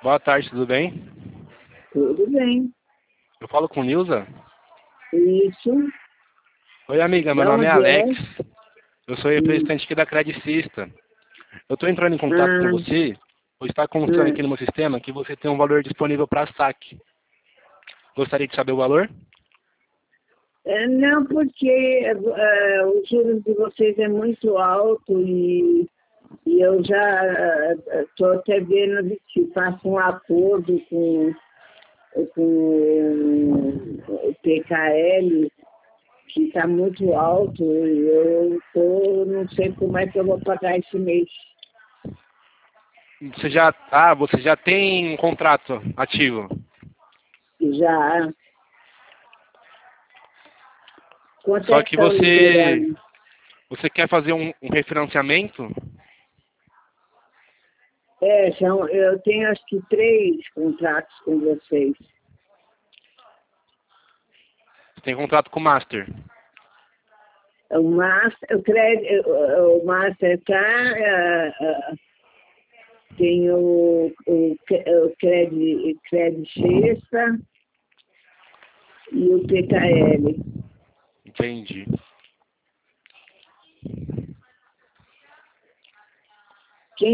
Boa tarde, tudo bem? Tudo bem. Eu falo com Nilza? Isso. Oi, amiga, meu Da nome é onde é? Alex. Eu sou representante aqui da Credicista. Eu estou entrando em contato com Ah, você, pois está constando ah. aqui no meu sistema que você tem um valor disponível para saque. Gostaria de saber o valor? Não, porque os juros de vocês é muito alto e eu já estou até vendo se faço um acordo com o PKL, que está muito alto, e não sei como é que eu vou pagar esse mês. Você já tem um contrato ativo. Já, quanto Só é que que estão liberando? você quer fazer um refinanciamento? Eu tenho acho que 3 contratos com vocês. Você tem contrato com o Master. O Mastercard, tem o Credit Sexta e o PKL. Entendi.